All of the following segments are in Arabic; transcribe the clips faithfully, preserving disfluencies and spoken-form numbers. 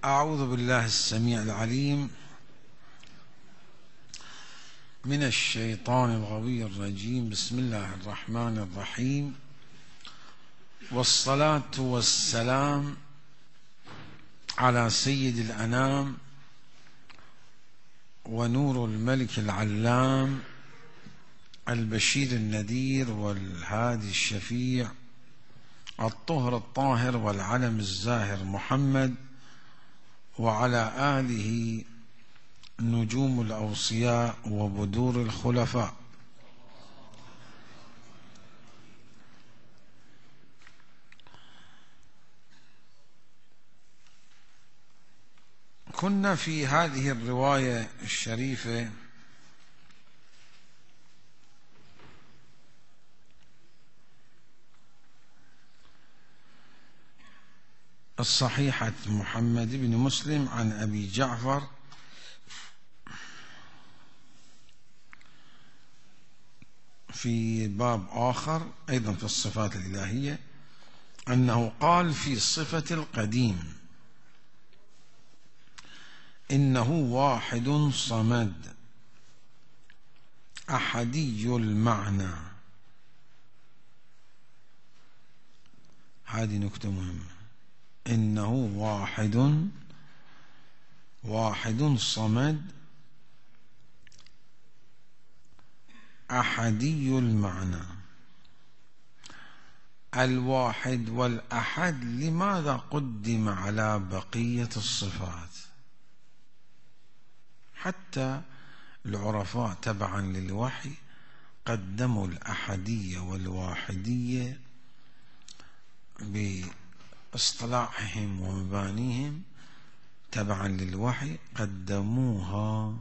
أعوذ بالله السميع العليم من الشيطان الغوي الرجيم. بسم الله الرحمن الرحيم، والصلاة والسلام على سيد الأنام ونور الملك العلام البشير النذير والهادي الشفيع الطهر الطاهر والعلم الزاهر محمد، وعلى آله نجوم الأوصياء وبدور الخلفاء. كنا في هذه الرواية الشريفة الصحيحة محمد بن مسلم عن أبي جعفر في باب آخر أيضا في الصفات الإلهية، أنه قال في صفة القديم: إنه واحد صمد أحدي المعنى. هذه نكتة مهمة. إنه واحد واحد صمد أحدي المعنى. الواحد والأحد لماذا قدم على بقية الصفات؟ حتى العرفاء تبعا للوحي قدموا الأحدية والواحدية باصطلاحهم ومبانيهم تبعا للوحي، قدموها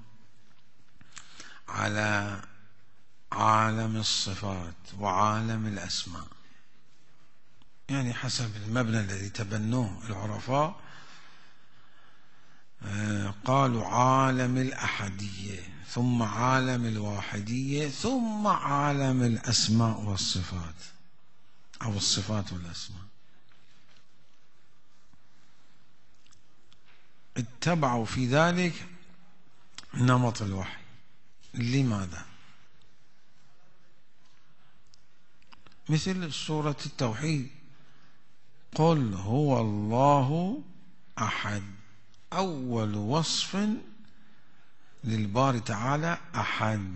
على عالم الصفات وعالم الأسماء، يعني حسب المبنى الذي تبنوه العرفاء. قالوا عالم الأحدية، ثم عالم الواحدية، ثم عالم الأسماء والصفات أو الصفات والأسماء. اتبعوا في ذلك نمط الوحي. لماذا؟ مثل سورة التوحيد: قل هو الله أحد. أول وصف للباري تعالى أحد.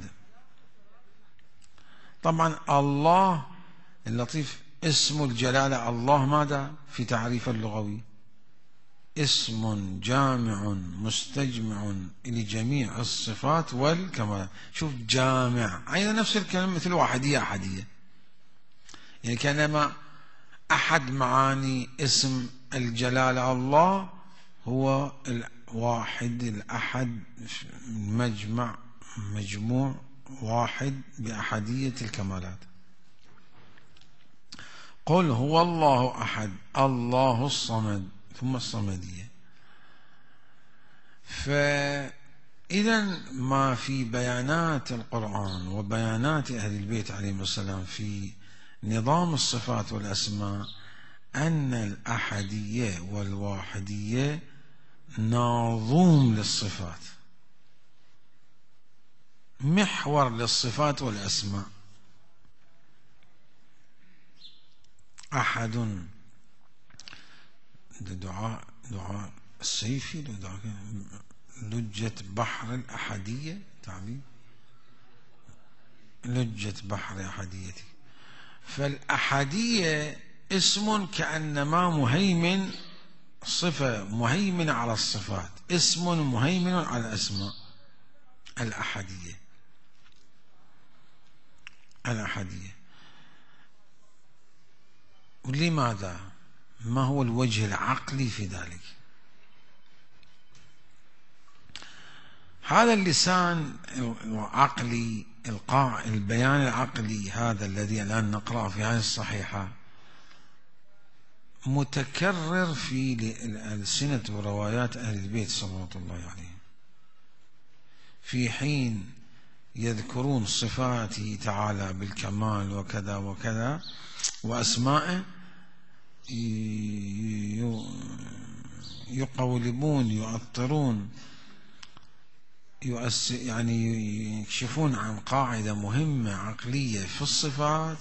طبعا الله اللطيف اسم الجلالة. الله ماذا في تعريف اللغوي؟ اسم جامع مستجمع لجميع الصفات والكمال. شوف، جامع، أيضا نفس الكلمة مثل واحدية أحدية، يعني كلمة أحد معاني اسم الجلالة الله هو الواحد الأحد، مجمع مجموع واحد بأحدية الكمالات. قل هو الله أحد الله الصمد، ثم الصمدية. فإذا ما في بيانات القرآن وبيانات أهل البيت عليهم السلام في نظام الصفات والأسماء أن الأحدية والواحدية ناظوم للصفات، محور للصفات والأسماء. أحد دعاء دعاء السيفي، لجة بحر الأحدية، تعبير لجة بحر أحديتي. فالأحدية اسم كأنما مهيمن، صفة مهيمنة على الصفات، اسم مهيمن على الأسماء. الأحدية الأحدية ولماذا؟ ما هو الوجه العقلي في ذلك؟ هذا اللسان العقلي، البيان العقلي هذا الذي الآن نقرأه في هذه الصحيحة متكرر في ألسنة وروايات أهل البيت صلوات الله عليهم، في حين يذكرون صفاته تعالى بالكمال وكذا وكذا وأسمائه يقولبون يؤطرون يؤس يعني يكشفون عن قاعدة مهمة عقلية في الصفات،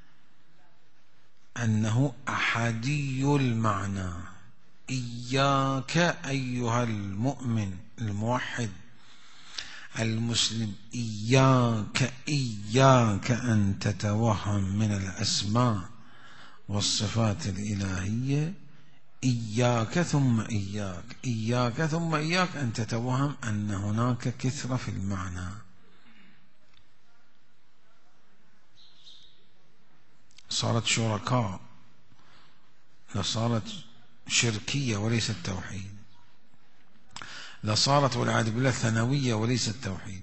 أنه أحدي المعنى. إياك أيها المؤمن الموحد المسلم، إياك إياك أن تتوهم من الأسماء والصفات الإلهية، إياك ثم إياك إياك ثم إياك أن تتوهم أن هناك كثرة في المعنى. صارت شركاء، لصارت شركية وليست توحيد، لصارت والعياذ بالله ثانوية وليست توحيد.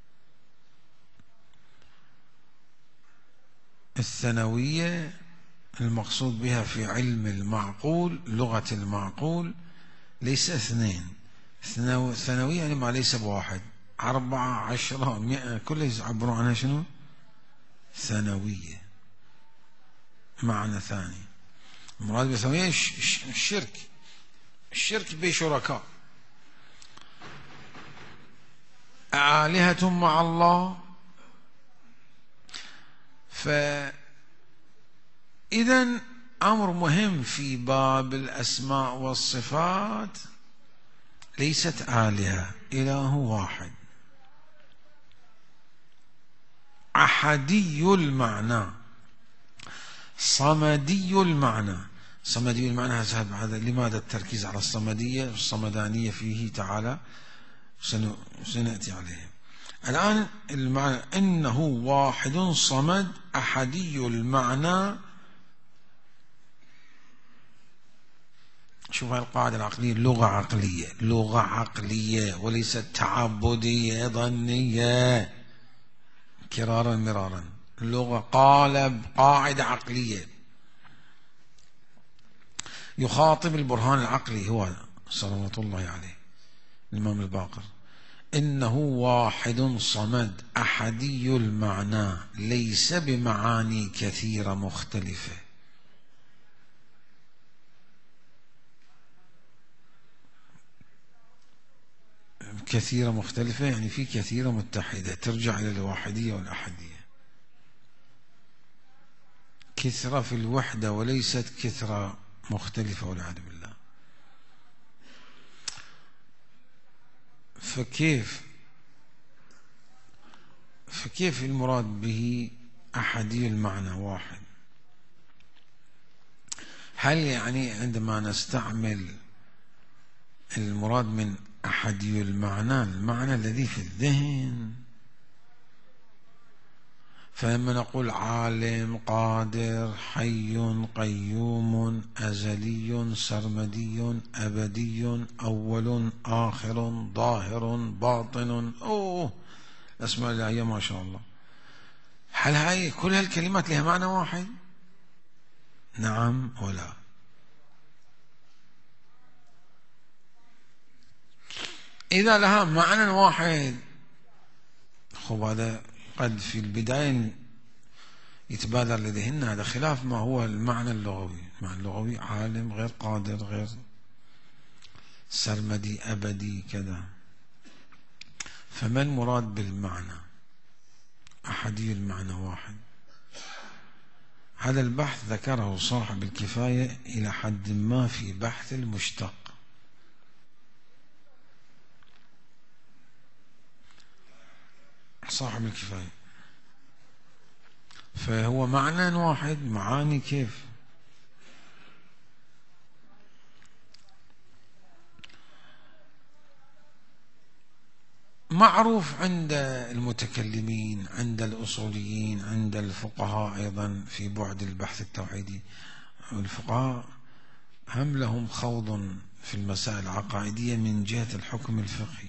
الثانوية المقصود بها في علم المعقول، لغة المعقول، ليس اثنين. ثانوية يعني ما ليس بواحد، أربعة عشرة مئة كله يعبرون عنها شنو؟ ثانوية، معنى ثاني. المراد بالثانوية الشرك، الشرك بشركاء، آلهة مع الله. فإذن أمر مهم في باب الأسماء والصفات، ليست آلهة، إله واحد أحدي المعنى صمدي المعنى. صمدي المعنى هذا لماذا التركيز على الصمدية والصمدانية فيه تعالى؟ سنأتي عليه الآن. المعنى إنه واحد صمد أحدي المعنى. شوف هاي القاعدة العقلية، لغة عقلية، لغة عقلية وليست تعبدية ظنية كرارا مرارا. لغة قالب، قاعدة عقلية يخاطب البرهان العقلي هو صلوات الله عليه الإمام الباقر. إنه واحد صمد أحدي المعنى ليس بمعاني كثيرة مختلفة. كثيرة مختلفة يعني في كثيرة متحدة، ترجع إلى الواحدية والأحدية. كثرة في الوحدة وليست كثرة مختلفة والعياذ بالله. فكيف فكيف المراد به أحدي المعنى واحد؟ هل يعني عندما نستعمل المراد من أحدي المعنى المعنى الذي في الذهن؟ فلما نقول عالم قادر حي قيوم أزلي سرمدي أبدي أول آخر ظاهر باطن، أوه الأسماء الإلهية ما شاء الله، هل هاي كل هالكلمات لها معنى واحد؟ نعم ولا؟ إذا لها معنى واحد، خب هذا قد في البداية يتبادر لذهننا هذا خلاف ما هو المعنى اللغوي. المعنى اللغوي عالم غير قادر غير سرمدي أبدي كذا. فما المراد بالمعنى؟ أحدي المعنى واحد. هذا البحث ذكره صاحب الكفاية إلى حد ما في بحث المشتق. صاحب الكفاية، فهو معنى واحد، معاني كيف؟ معروف عند المتكلمين، عند الأصوليين، عند الفقهاء أيضا في بعد البحث التوحيدي. الفقهاء هم لهم خوض في المسائل العقائدية من جهة الحكم الفقهي،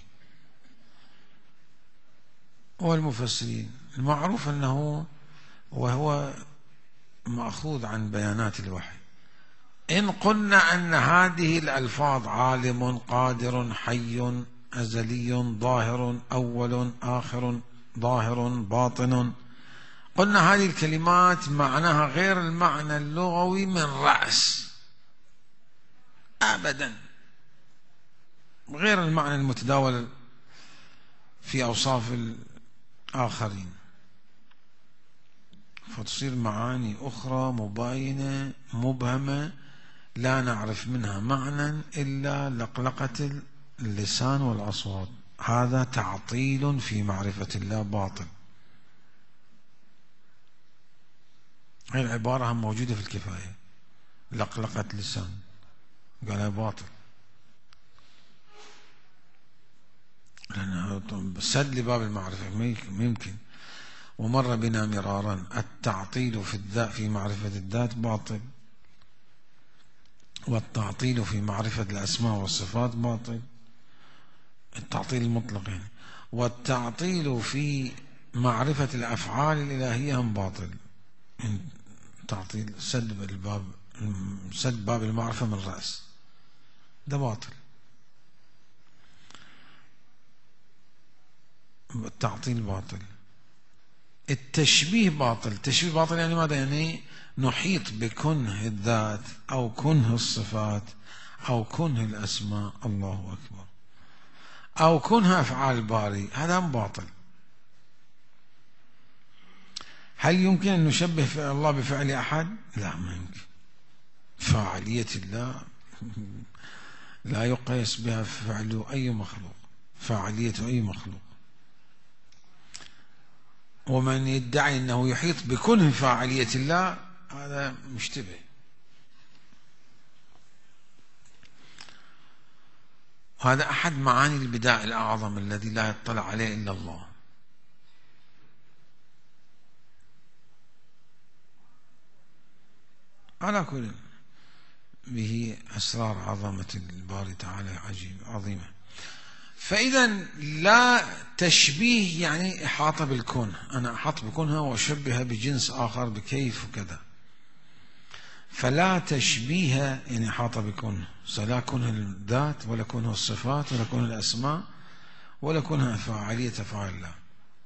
والمفسرين المعروف أنه وهو مأخوذ عن بيانات الوحي. إن قلنا أن هذه الألفاظ عالم قادر حي أزلي ظاهر أول آخر ظاهر باطن، قلنا هذه الكلمات معناها غير المعنى اللغوي من رأس أبدا. غير المعنى المتداول في أوصاف الآخرين، فتصير معاني أخرى مباينة مبهمة لا نعرف منها معنى إلا لقلقة اللسان والأصوات. هذا تعطيل في معرفة الله باطل. هذه العبارة هم موجودة في الكفاية، لقلقة لسان، قالها باطل، لأنه سد لباب المعرفة ممكن. ومر بنا مرارا التعطيل في الذات في معرفة الذات باطل، والتعطيل في معرفة الأسماء والصفات باطل، التعطيل المطلق يعني، والتعطيل في معرفة الأفعال الإلهية هم باطل. تعطيل سد الباب، سد باب المعرفة من الرأس، ده باطل. التعطيل باطل. التشبيه باطل. التشبيه باطل يعني ماذا؟ يعني نحيط بكنه الذات أو كنه الصفات أو كنه الأسماء، الله أكبر، أو كنه أفعال الباري، هذا باطل. هل يمكن أن نشبه فعل الله بفعل أحد؟ لا، ما يمكن. فاعلية الله لا يقيس بها فعل أي مخلوق، فاعلية أي مخلوق. ومن يدعي أنه يحيط بكنه فاعلية الله هذا مشتبه. وهذا أحد معاني البداء الأعظم الذي لا يطلع عليه إلا الله. على كل به أسرار عظمة الباري تعالى عجيب عظيمة. فإذا لا تشبيه يعني إحاطة بالكون، أنا أحاط بكونها وأشبهها بجنس آخر بكيف وكذا. فلا تشبيه يعني إحاطة بكونه، لا كونه الذات ولا كونه الصفات ولا كونه الأسماء ولا كونه فاعلية أفعال الله،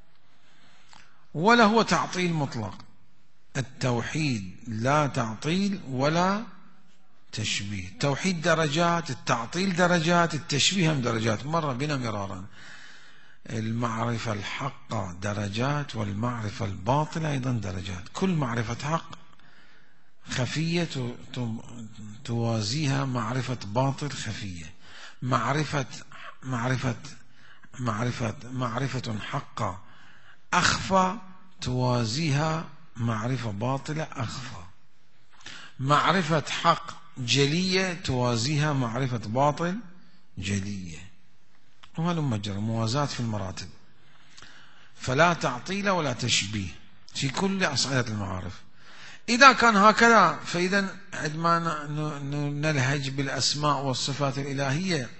ولا هو تعطيل مطلق. التوحيد لا تعطيل ولا تشبيه. التوحيد درجات، التعطيل درجات، التشبيه هم درجات، مر بنا مرارا. المعرفة الحقة درجات، والمعرفة الباطلة أيضا درجات. كل معرفة حق خفية توازيها معرفة باطل خفية. معرفة معرفة معرفة معرفة حقة أخفى توازيها معرفة باطلة أخفى. معرفة حق جلية توازيها معرفة باطل جلية، وهلم مجرى موازاة في المراتب. فلا تعطيل ولا تشبيه في كل أصعدة المعارف. إذا كان هكذا فإذا عندما نلهج بالأسماء والصفات الإلهية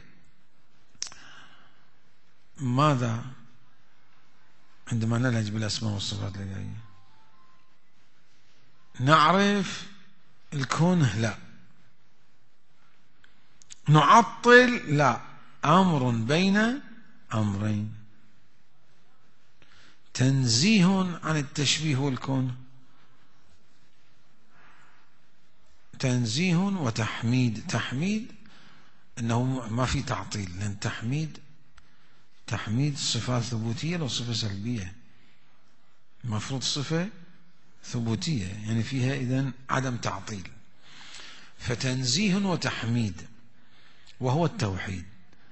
ماذا؟ عندما نلهج بالأسماء والصفات الإلهية نعرف الكون؟ لا. نعطل؟ لا. أمر بين أمرين، تنزيه عن التشبيه والكون، تنزيه وتحميد. تحميد أنه ما في تعطيل، لأن تحميد تحميد صفات ثبوتية لو صفة سلبية، المفروض صفة ثبوتية يعني فيها إذن عدم تعطيل. فتنزيه وتحميد وهو التوحيد.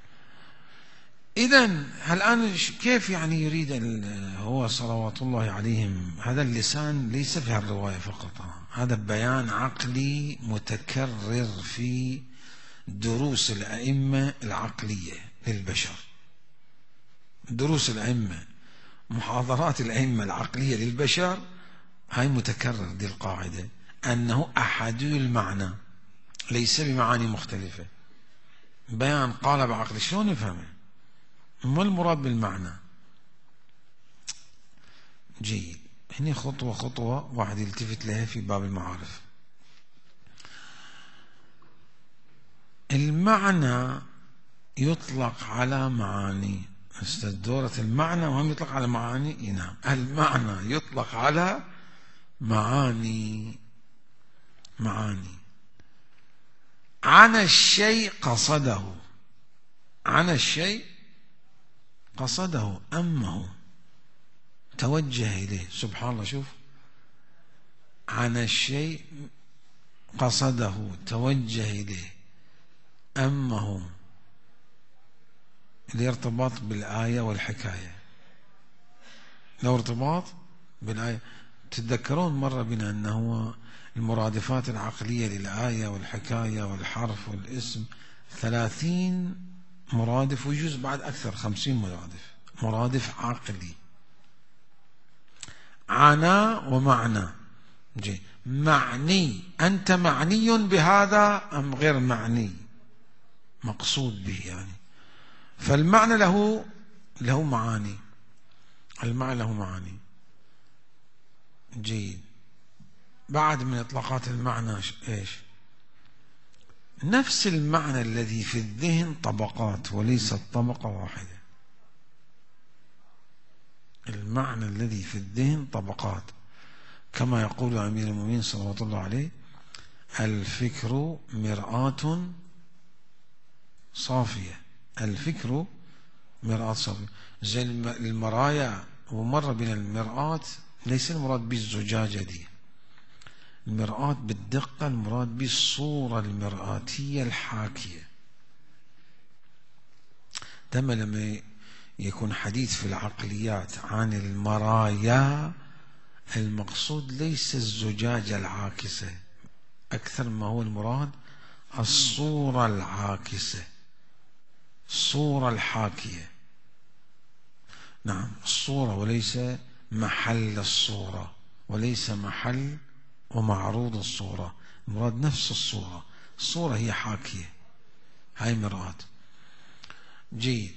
إذن الآن كيف يعني يريد هو صلوات الله عليهم؟ هذا اللسان ليس في الرواية فقط، هذا بيان عقلي متكرر في دروس الأئمة العقلية للبشر. دروس الأئمة، محاضرات الأئمة العقلية للبشر، هاي متكرر. دي القاعدة أنه أحد المعنى ليس بمعاني مختلفة. بيان قالب عقلي، شلون نفهمه؟ ما المراد بالمعنى؟ جيد. هنا خطوة خطوة واحد يلتفت لها في باب المعارف. المعنى يطلق على معاني. أستاذ دورة المعنى وهم يطلق على معاني. نعم، المعنى يطلق على معاني. معاني عن الشيء قصده، عن الشيء قصده أمه توجه إليه. سبحان الله، شوف، عن الشيء قصده توجه إليه أمه، الارتباط بالآية والحكاية. لو ارتباط بالآية، تتذكرون مرة بنا أنه المرادفات العقلية للآية والحكاية والحرف والاسم ثلاثين مرادف، ويجوز بعد أكثر، خمسين مرادف مرادف عقلي. عنا ومعنى. جي. معني، أنت معني بهذا أم غير معني، مقصود به يعني. فالمعنى له له معاني، المعنى له معاني. جيد. بعد من إطلاقات المعنى إيش؟ نفس المعنى الذي في الذهن طبقات وليست طبقة واحدة. المعنى الذي في الذهن طبقات، كما يقول أمير المؤمنين صلى الله عليه: الفكر مرآة صافية. الفكر مرآة صافية، زي المرايا. ومرة بين المرآة ليس المراد بالزجاجة دي، المرآة بالدقة المراد بالصورة المرآتية الحاكية. تم لما يكون حديث في العقليات عن المرايا، المقصود ليس الزجاجة العاكسة، أكثر ما هو المراد الصورة العاكسة، الصورة الحاكية. نعم، الصورة وليس محل الصورة، وليس محل ومعروض الصورة، المراد نفس الصورة. الصورة هي حاكية، هاي مرآة. جيد.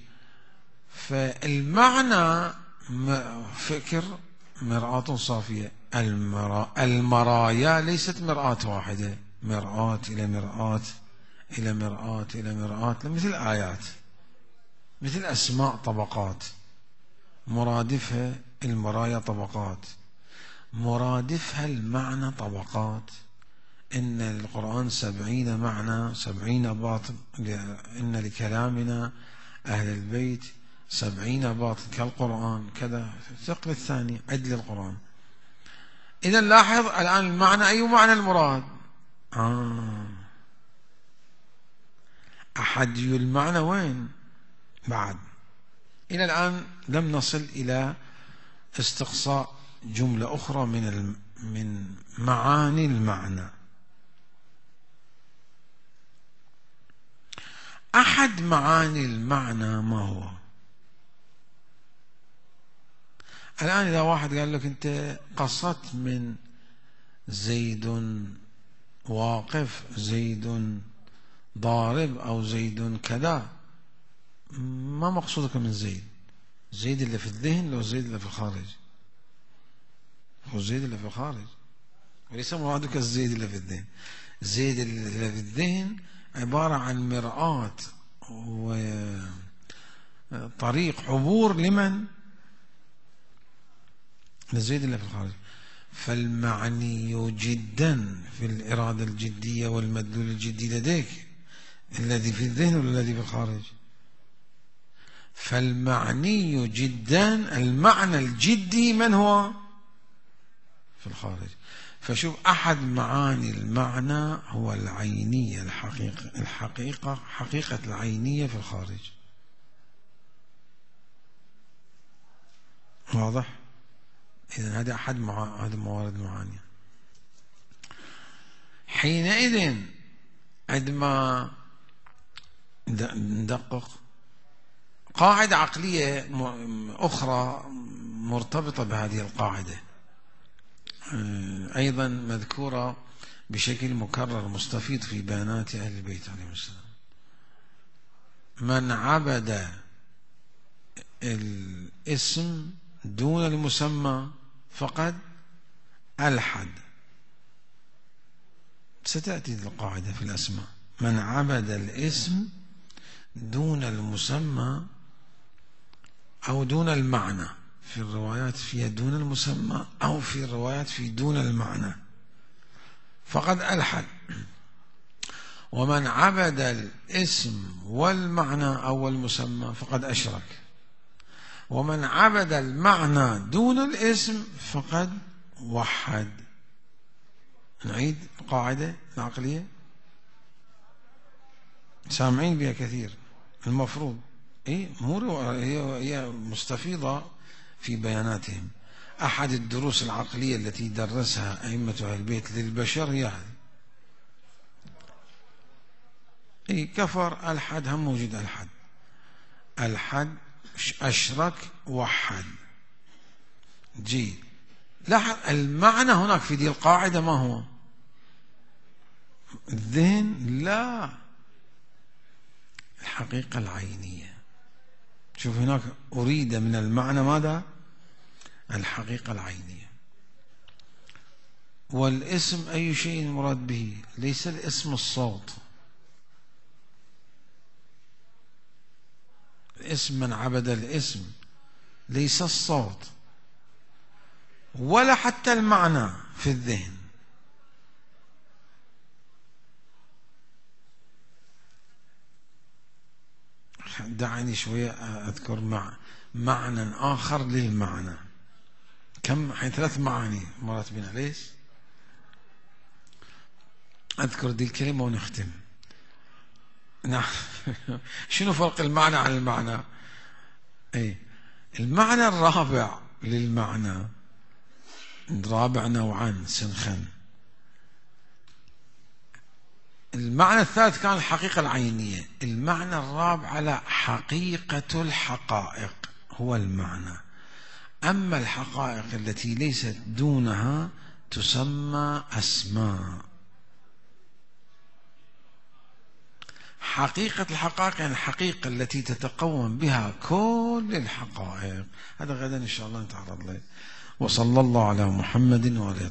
فالمعنى فكر مرآة صافية. المرا... المرايا ليست مرآة واحدة، مرآة إلى مرآة إلى مرآة إلى مرآة، مثل آيات، مثل أسماء طبقات، مرادفها المرايا طبقات، مرادفها المعنى طبقات. إن القرآن سبعين معنى سبعين باطن، إن لكلامنا أهل البيت سبعين باطن كالقرآن، كذا. الثقل الثاني عدل القرآن. إذا لاحظ الآن المعنى، أي معنى المراد؟ آه. أحدي المعنى وين؟ بعد إلى الآن لم نصل إلى استقصاء جملة أخرى من من معاني المعنى. أحد معاني المعنى ما هو؟ الآن إذا واحد قال لك أنت قصدت من زيد واقف، زيد ضارب، أو زيد كذا، ما مقصودك من زيد؟ زيد اللي في الذهن لو زيد اللي في الخارج؟ هو زيد اللي في الخارج، وليس مرادك الزيد اللي في الذهن. زيد اللي في الذهن عبارة عن مرآة وطريق عبور لمن؟ لزيد اللي في الخارج. فالمعني جدا في الإرادة الجدية والمدلول الجدي لديك الذي في الذهن ولا الذي في الخارج؟ فالمعني جدا، المعنى الجدي من هو؟ في الخارج. فشوف، أحد معاني المعنى هو العينية، الحقيقة الحقيقة حقيقة العينية في الخارج. واضح؟ إذن هذا أحد مع... هذه موارد المعاني. حينئذ عندما ندقق قاعدة عقلية أخرى مرتبطة بهذه القاعدة، أيضا مذكورة بشكل مكرر مستفيض في بيانات أهل البيت عليهم السلام: من عبد الاسم دون المسمى فقد ألحد. ستأتي القاعدة في الأسماء: من عبد الاسم دون المسمى أو دون المعنى، في الروايات فيها دون المسمى، أو في الروايات في دون المعنى، فقد ألحد. ومن عبد الاسم والمعنى أو المسمى فقد أشرك، ومن عبد المعنى دون الاسم فقد وحد. نعيد القاعدة العقلية، سامعين بها كثير المفروض. إيه مو هي هي مستفيضة في بياناتهم. أحد الدروس العقلية التي درسها أئمة أهل البيت للبشر هي هذه. إيه كفر ألحد، هم موجود ألحد، ألحد أشرك وحد. جي لاحظ المعنى هناك في دي القاعدة ما هو؟ الذهن، لا، الحقيقة العينية. شوف هناك أريد من المعنى ماذا؟ الحقيقة العينية. والاسم أي شيء مراد به؟ ليس الاسم الصوت. الاسم من عبد الاسم ليس الصوت ولا حتى المعنى في الذهن. دعني شوية أذكر مع معنى آخر للمعنى. كم حين ثلاث معاني مرت بنا، ليش؟ أذكر دي الكلمة ونختم. نعم. شنو فرق المعنى عن المعنى؟ أي المعنى الرابع للمعنى، رابع نوعان سنخن. المعنى الثالث كان الحقيقة العينية، المعنى الرابع على حقيقة الحقائق هو المعنى. أما الحقائق التي ليست دونها تسمى أسماء. حقيقة الحقائق يعني الحقيقة التي تتقوم بها كل الحقائق. هذا غدا إن شاء الله نتعرض له. وصلى الله على محمد وعلى